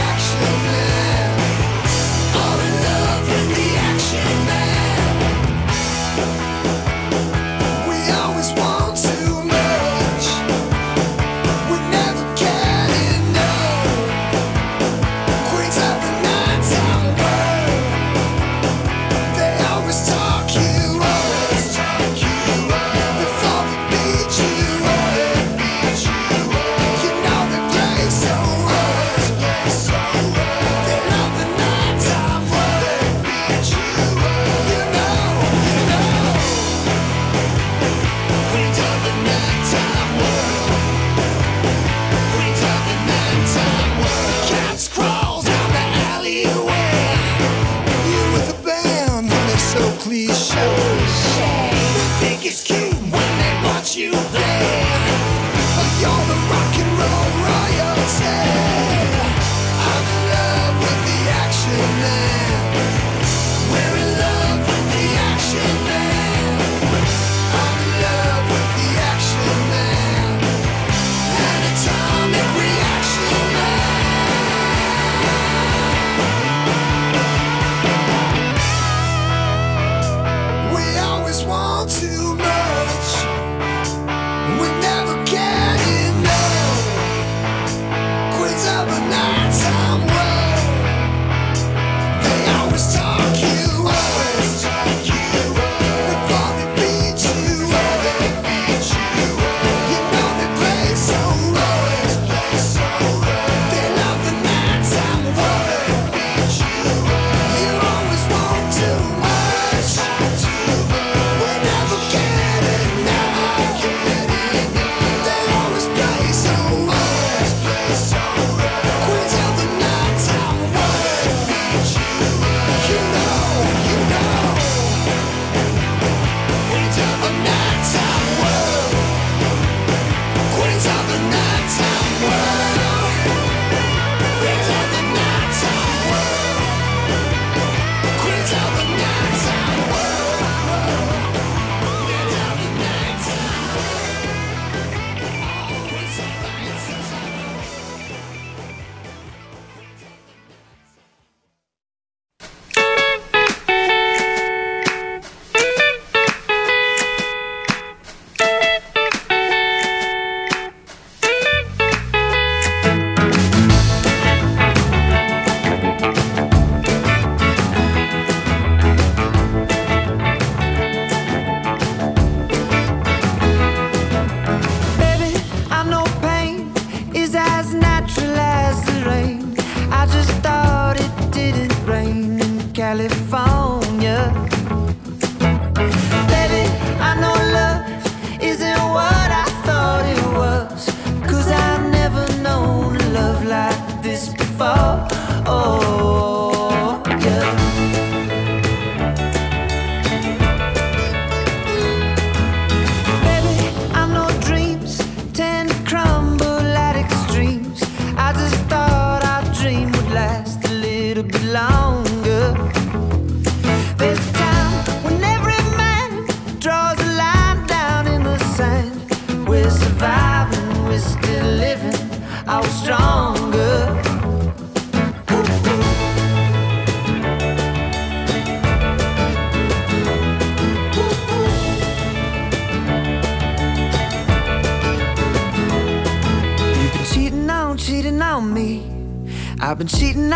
I've been cheating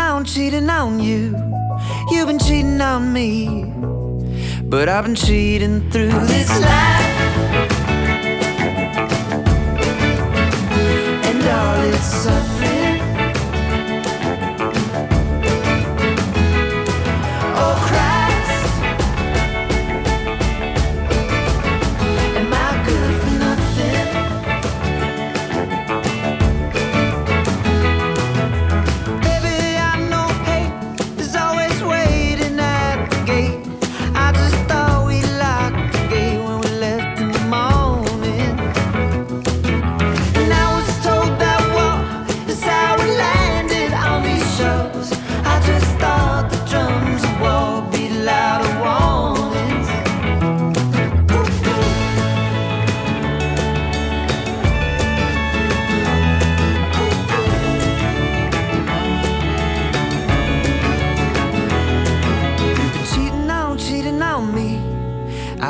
on you. You've been cheating on me. But I've been cheating through this life, and all its suffering. Oh Christ, am I good for nothing? Baby, I know hate is always waiting at the gate. I just thought we locked the gate when we left in the morning. And I was told that war is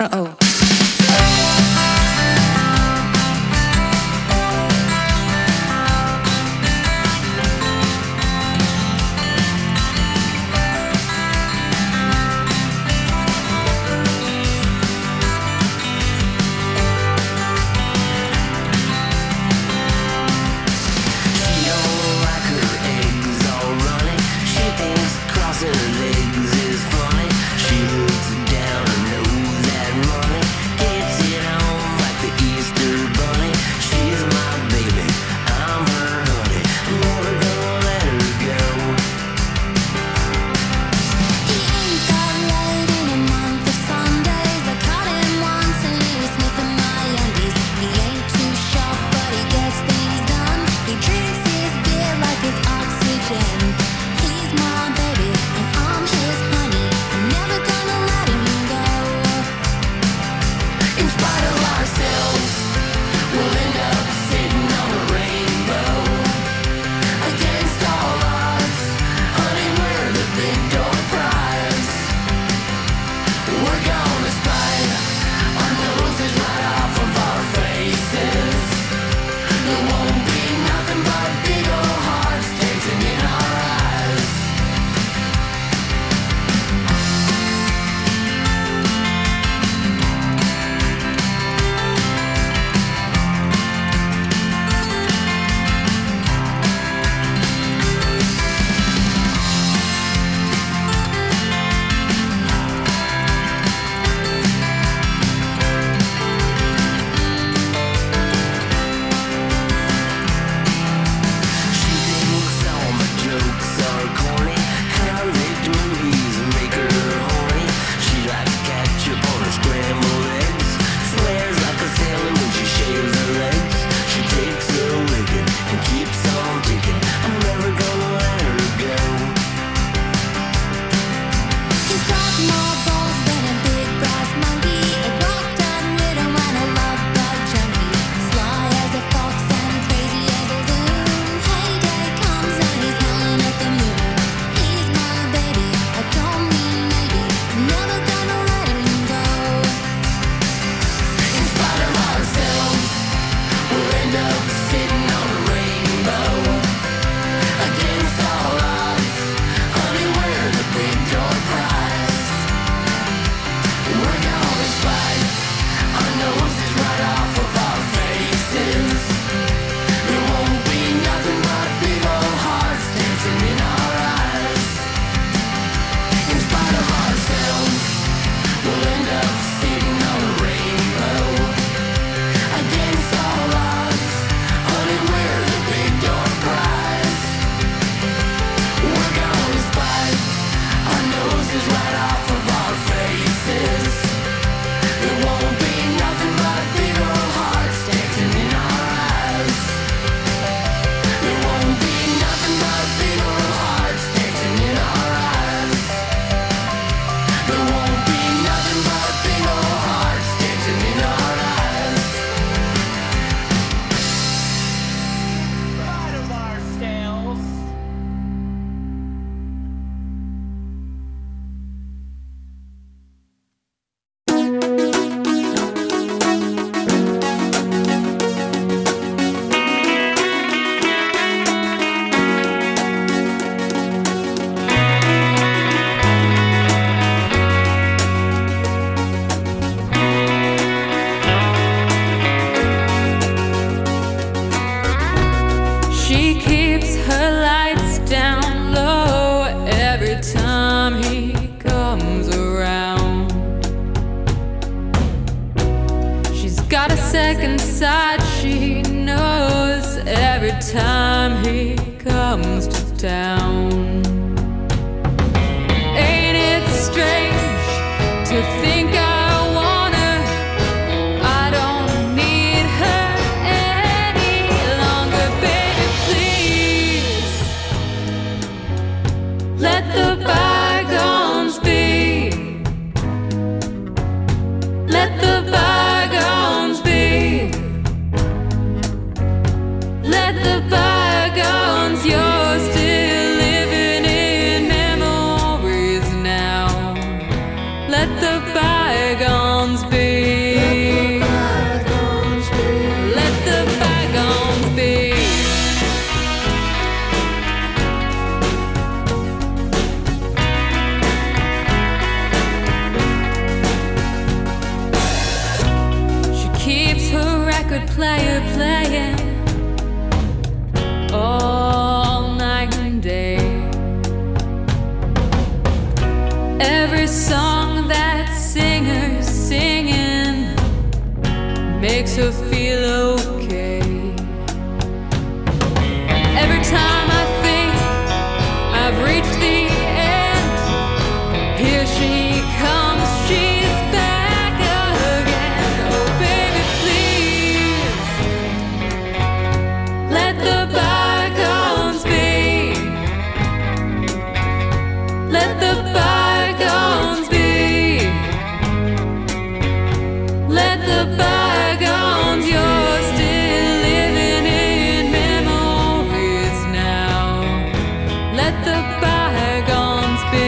Uh-oh. second sight, she knows every time he comes to town. Ain't it strange to think I want her? I don't need her any longer, baby, please. Let the bygones be. Let the bygones be. Let the bygones, you're still let the bygones be. Let the bygones, you're still living in memories now. Let the bygones be.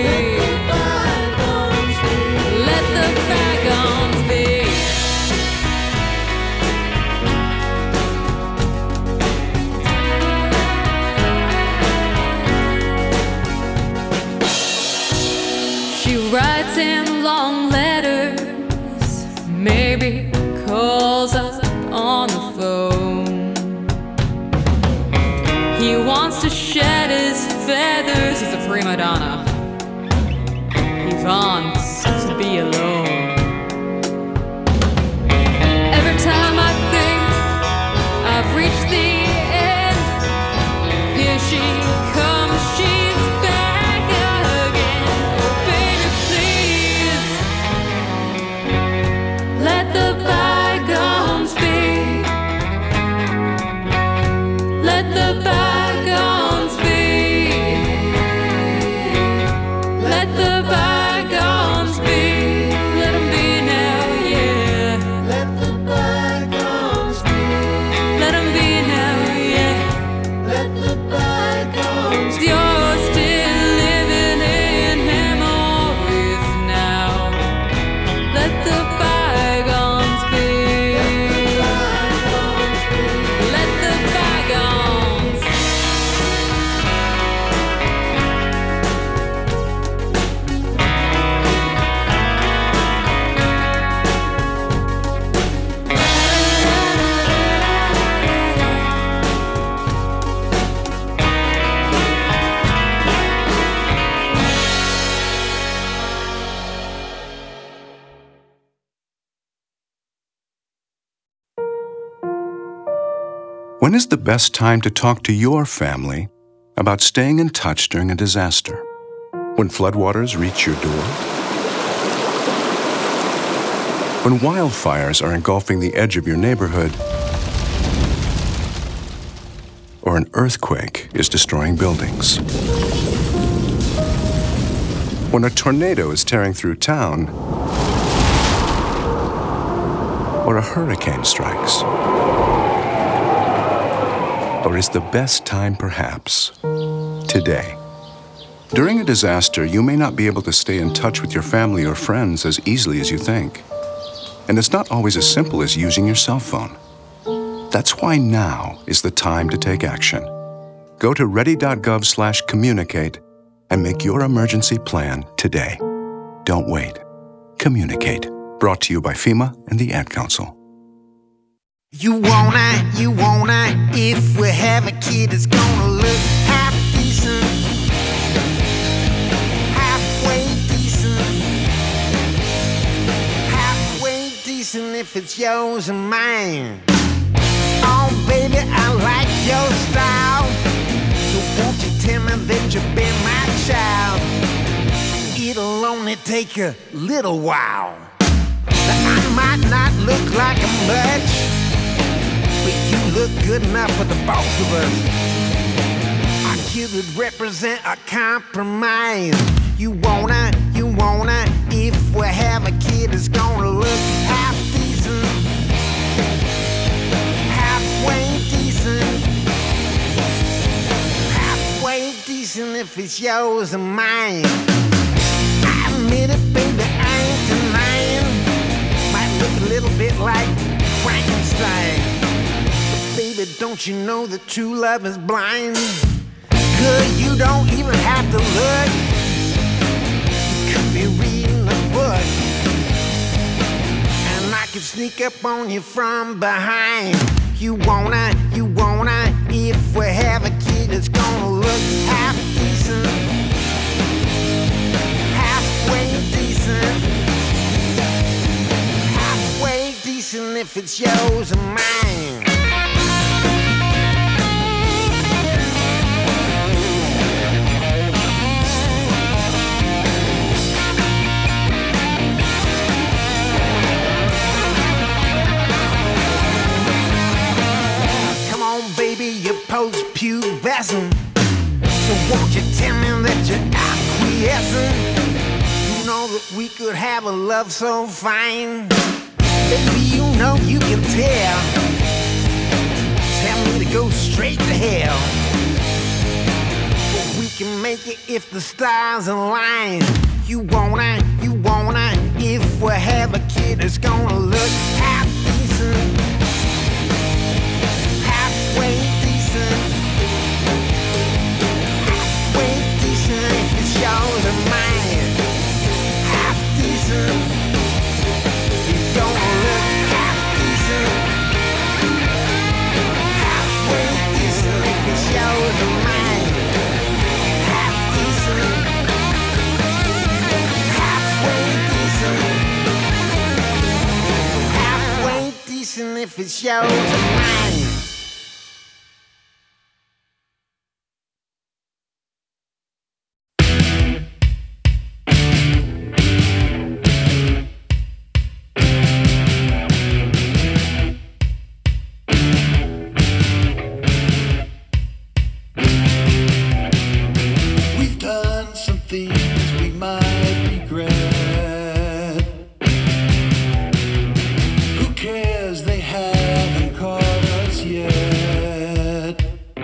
Let the bygones be. She writes him long letters, maybe calls up on the phone. He wants to shed his feathers, he's a prima donna. He wants to be alone. Every time I think I've reached the end, here she comes, she's back again. Oh, baby, please, let the bygones be. Let the bygones be. Let the bygones be. Let them be now, yeah. Let the bygones be. Let them be now, yeah. Let the bygones be. You're still living in memories now. Let the bygones be. Let the bygones. When is the best time to talk to your family about staying in touch during a disaster? When floodwaters reach your door? When wildfires are engulfing the edge of your neighborhood? Or an earthquake is destroying buildings? When a tornado is tearing through town? Or a hurricane strikes? Or is the best time perhaps today? During a disaster, you may not be able to stay in touch with your family or friends as easily as you think. And it's not always as simple as using your cell phone. That's why now is the time to take action. Go to ready.gov/communicate and make your emergency plan today. Don't wait. Communicate. Brought to you by FEMA and the Ad Council. You wanna, if we have a kid that's gonna look half decent, halfway decent if it's yours and mine. Oh baby, I like your style, so won't you tell me that you'll be my child? It'll only take a little while. I might not look like a much, but you look good enough for the both of us. Our kid would represent a compromise. You wanna, if we have a kid that's gonna look half decent, halfway decent if it's yours and mine. I admit it, baby, I ain't denying. Might look a little bit like Frankenstein. Baby, don't you know that true love is blind? Good, you don't even have to look. You could be reading a book, and I could sneak up on you from behind. You wanna, if we have a kid that's gonna look half decent, halfway decent if it's yours and mine. Baby, you're post-pubescent, so won't you tell me that you're acquiescent? we could have a love so fine. Baby, you know you can tell. Tell me to go straight to hell. But we can make it if the stars align. You wanna, if we have a kid that's gonna look half decent, halfway decent, halfway decent if it's yours or mine. Half decent, he's gonna look half decent, halfway decent if it's yours or mine. Half decent, halfway decent if it's yours or mine. We've done some things we might regret. Who cares? They haven't caught us yet.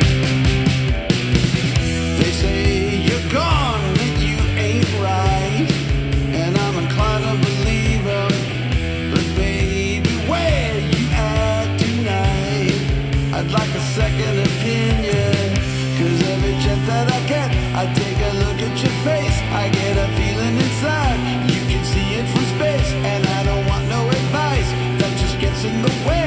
They say you're gone, that you ain't right, and I'm inclined to believe them. But baby, where you at tonight? I'd like a second opinion, 'cause every chance that I get, I take a look at your face. I get a feeling inside, you can see it from space, and I don't want no advice that just gets in the way.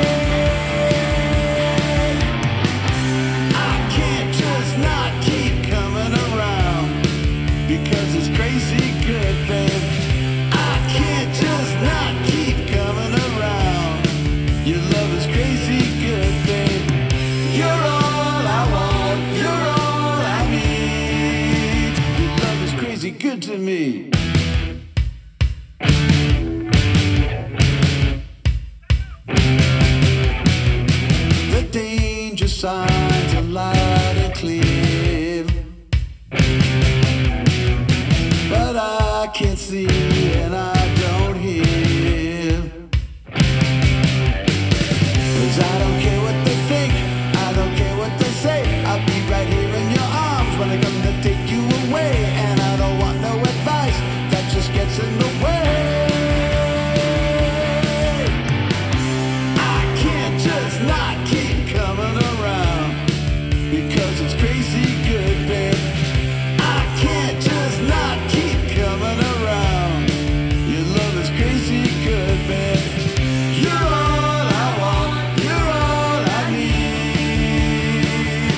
I can't just not keep coming around, because it's crazy good, babe. I can't just not keep coming around. Your love is crazy good, babe. You're all I want, you're all I need. Your love is crazy good to me. The danger signs are loud and clear, but I can't see and I don't hear. 'Cause I don't care what they think, I don't care what they say. I'll be right here in your arms when I come to take you away. And I don't want no advice that just gets in the way. I can't just not keep coming around, because it's crazy good, babe. I can't just not keep coming around. Your love is crazy good, babe. You're all I want, you're all I need.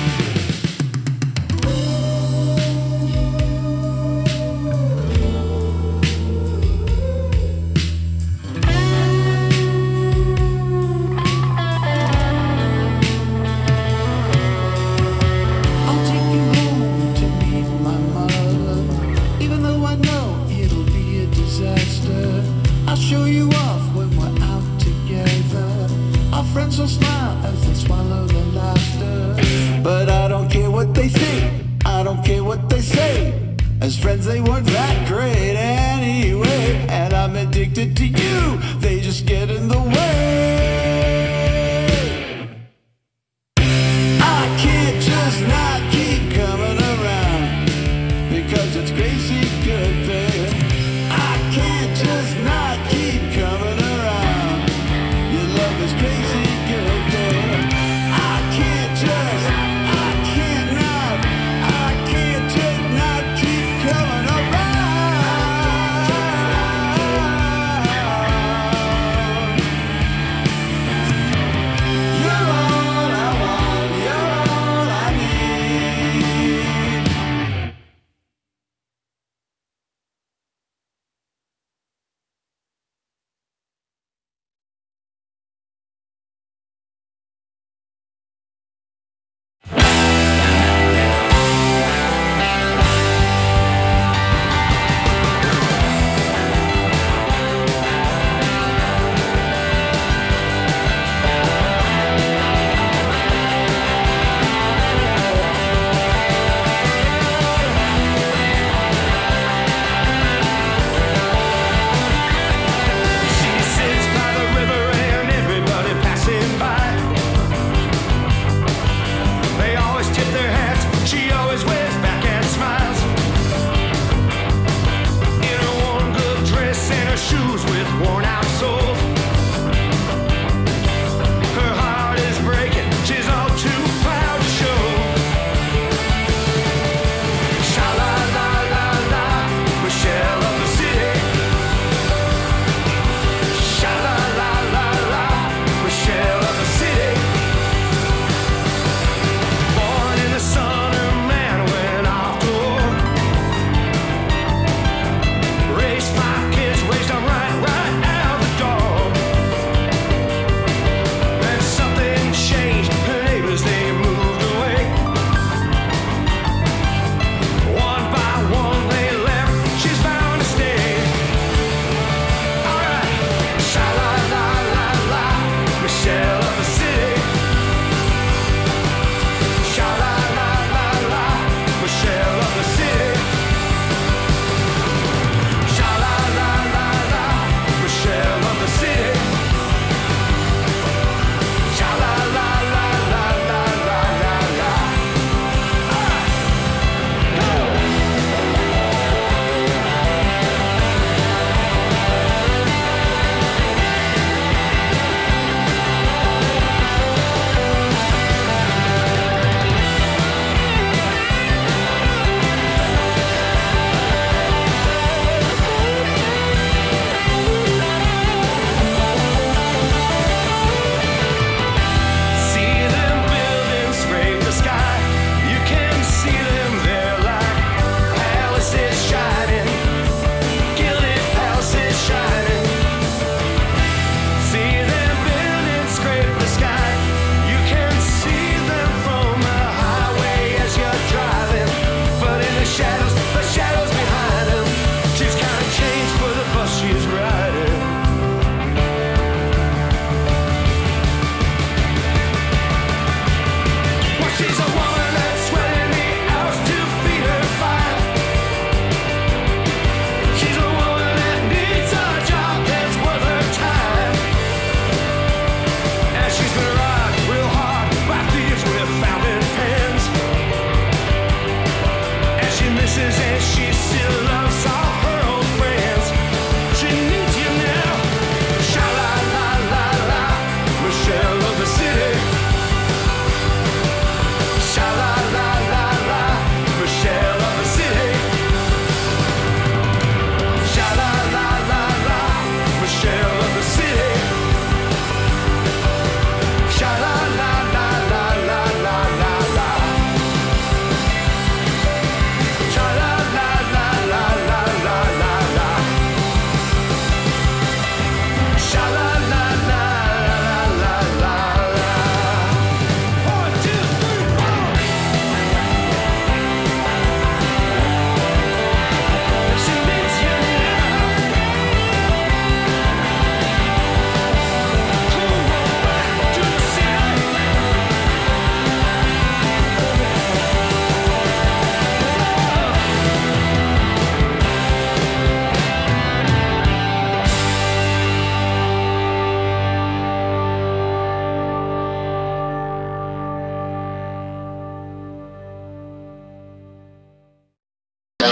I'll take you home to meet my mother, even though I know it'll be a disaster. I'll show you off when we're out together. Our friends will smile as they swallow their laughter. But I don't care what they think, I don't care what they say. As friends they weren't that great anyway. And I'm addicted to you, they just get in the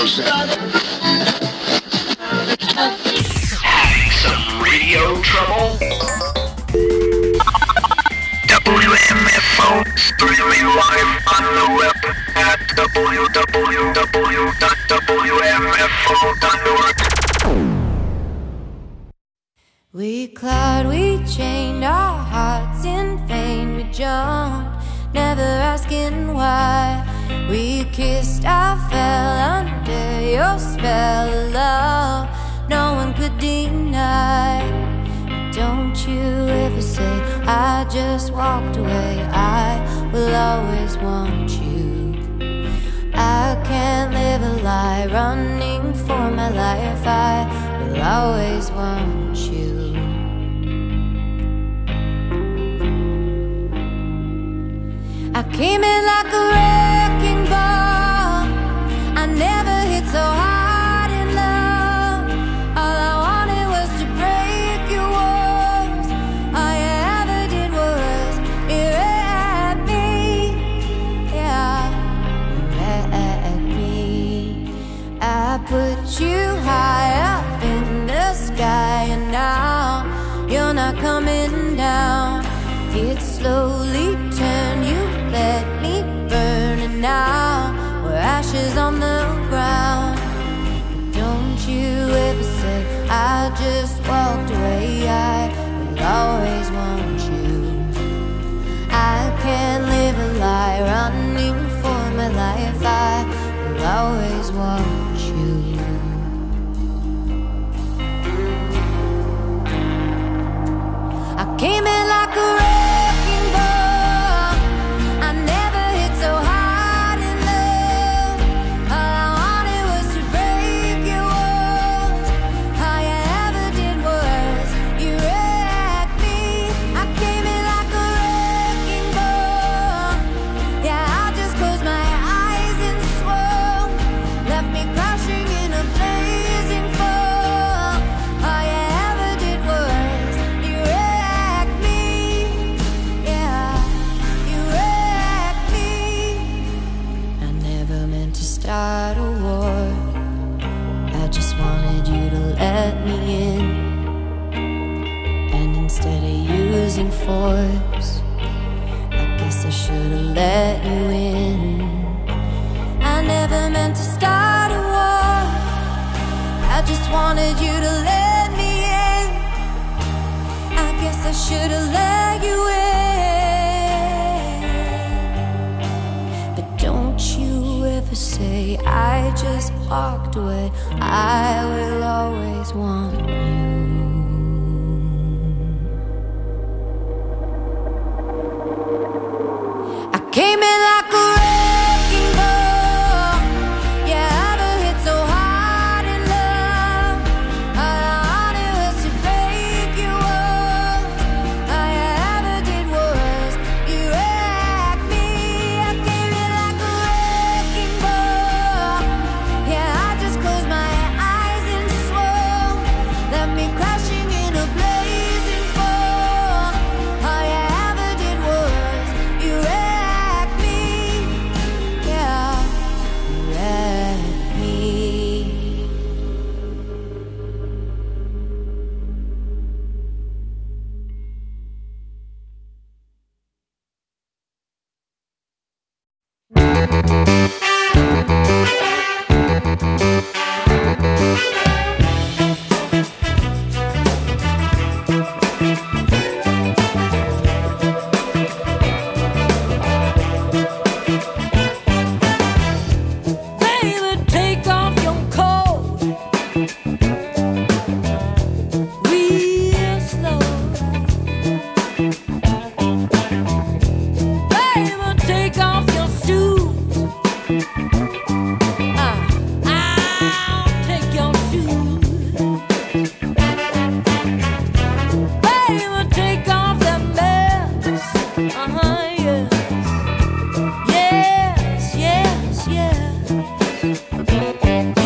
radio set. Having some radio trouble? WMFO, streaming live on the web at www.wmfo.org. We clawed, we chained our hearts in vain. We jumped, never asking why. We kissed, I fell under your spell of love. No one could deny. Don't you ever say I just walked away. I will always want you. I can't live a lie, running for my life. I will always want you. I came in like a wrecking ball. I never hit so hard in love. All I wanted was to break your walls. All you ever did was erect me. Yeah, erect me. I put you high up in the sky, and now you're not coming down. It slowly turned, you let me burn, and now we're ashes on the ground. Don't you ever say I just walked away. I will always want you. I can't live a lie, running for my life. I will always want you. I came in like a wrecking ball. I never hit so hard in love. All I wanted was to break your walls. All you ever did was erect me. I came in like a wrecking ball. Yeah, I just closed my eyes and swore. Left me crashing in a blazing fall. All you ever did was erect me. Yeah, you wrecked me. I never meant to start a war. I just wanted you to let me in. And instead of using force, I guess I should have let you in. I never meant to start a war. I just wanted you to let me in. I guess I should have let you in. But don't you ever say I just walked away. I will always want you. I came in like a wrecking ball. Yeah, I never hit so hard in love. All I wanted was to break your walls. All you ever did was erect me. I came in like a wrecking ball. Yeah, I just closed my eyes and swore. Left me crashing in a blazing fall. All you ever did was erect me. Yeah, erect me. Baby, take off your coat real slow. Baby, take off your shoes. I'll take your shoes. Baby, take off that mess. Yes. Yes, yes, yes.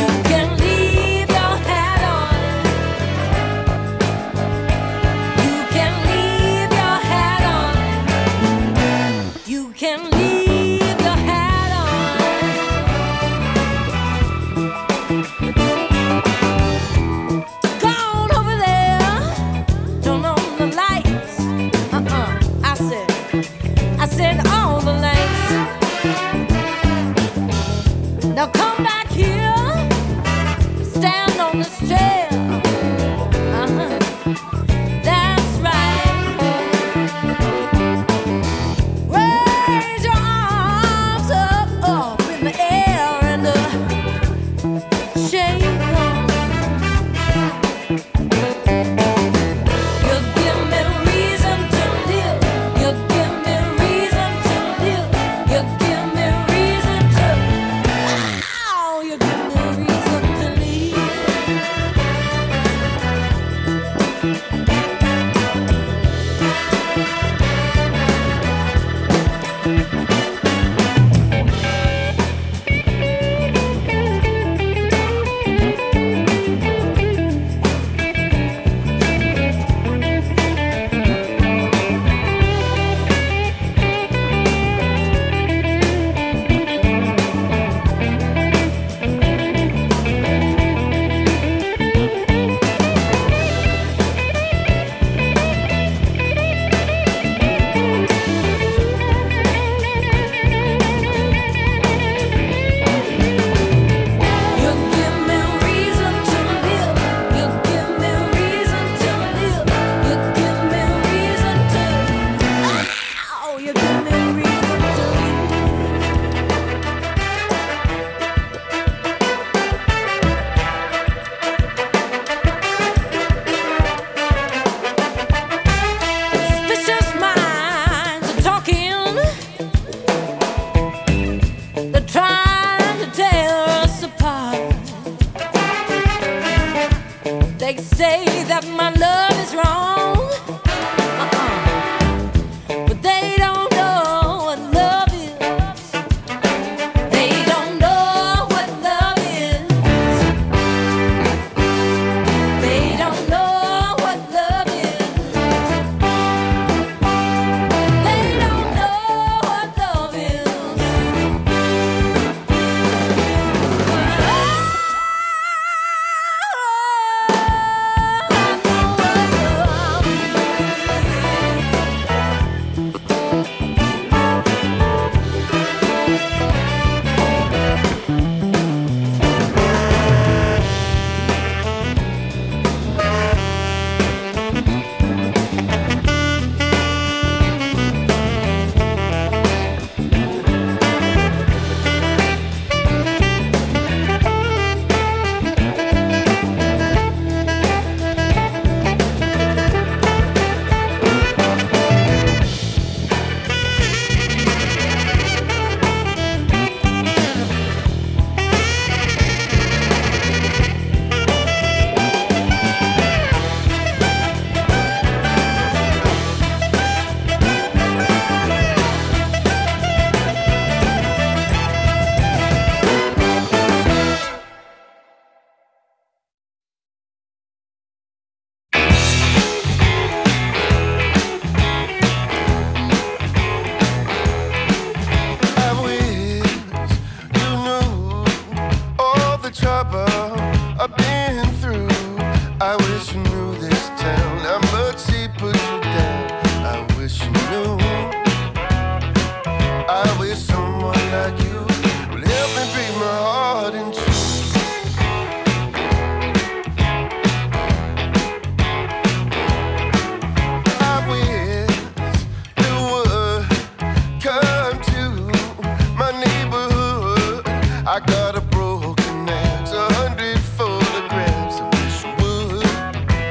I got a broken axe, 100 photographs. I wish you would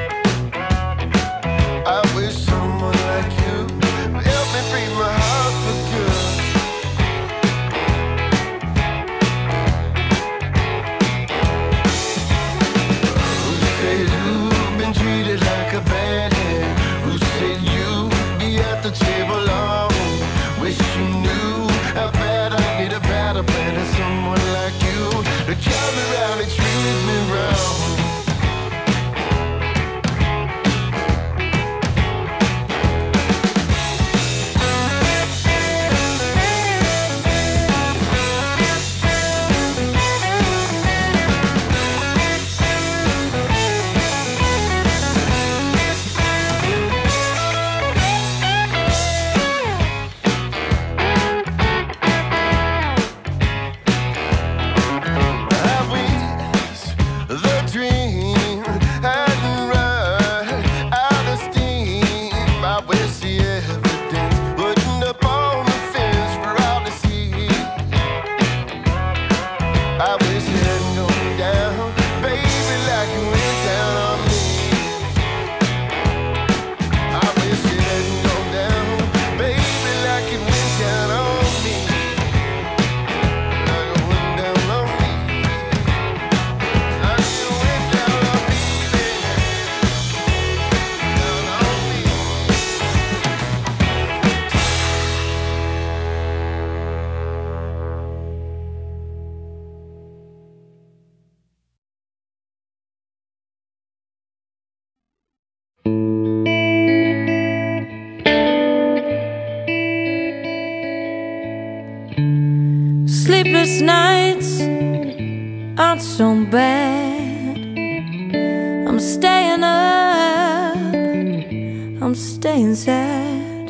not so bad. I'm staying up, I'm staying sad.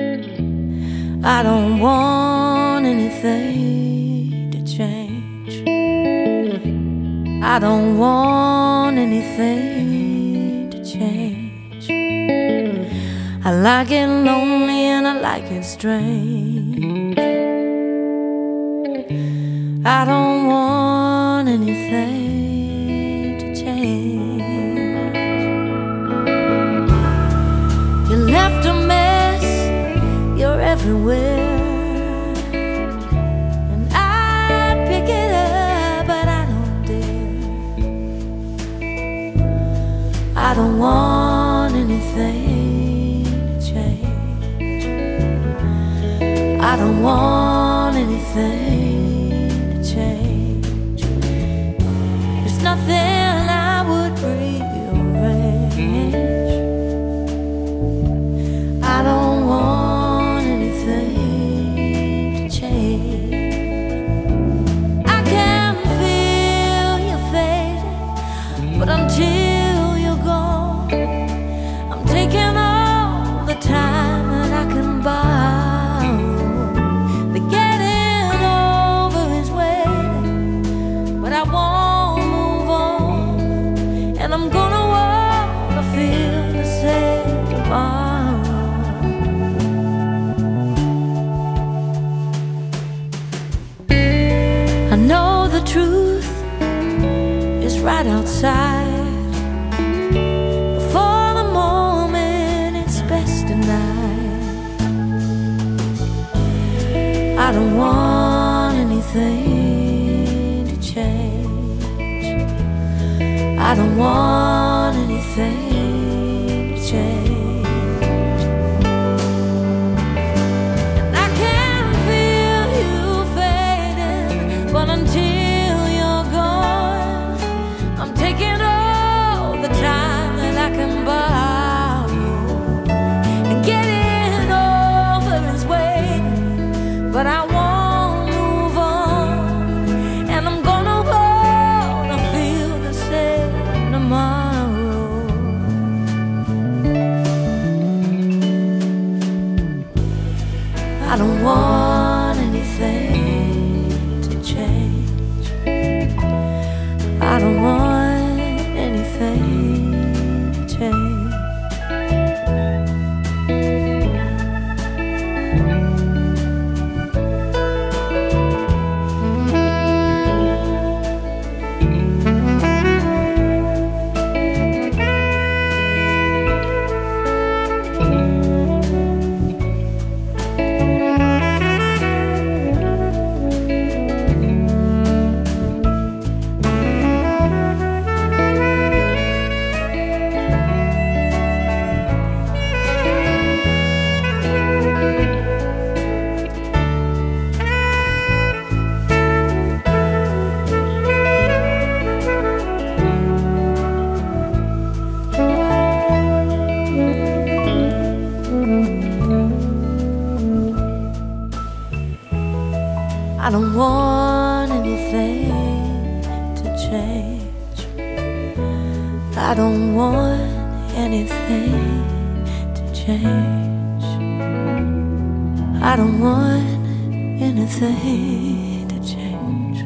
I don't want anything to change. I don't want anything to change. I like it lonely and I like it strange. I don't want anything to change. You left a mess, you're everywhere, and I'd pick it up, but I don't dare. I don't want anything to change. I don't want anything to change. There's nothing I would rearrange. I don't want anything to change. I can feel you fading, but until you're gone, I'm taking all the time that I can borrow. The getting over is waiting, but I won't move on, and I'm gonna wanna feel the same tomorrow. I know the truth is right outside. Before the moment, it's best denied. I don't want anything to change. I don't want anything to change. And I can feel you fading, but until you're gone, I'm taking all the time that I can borrow. And getting over is waiting, but I won't move on, and I'm gonna wanna feel the same tomorrow. I don't want anything to change. I don't want anything to change. I don't want anything to change. I don't want anything to change. I don't want anything to change.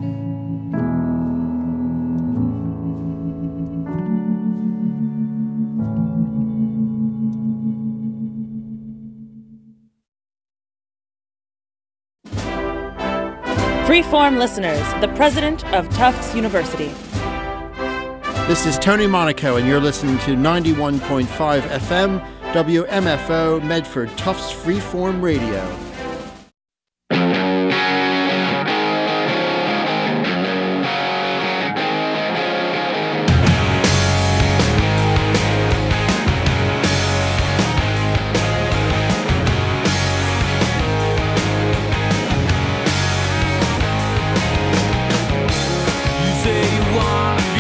Freeform listeners, the president of Tufts University. This is Tony Monaco, and you're listening to 91.5 FM, WMFO, Medford, Tufts Freeform Radio.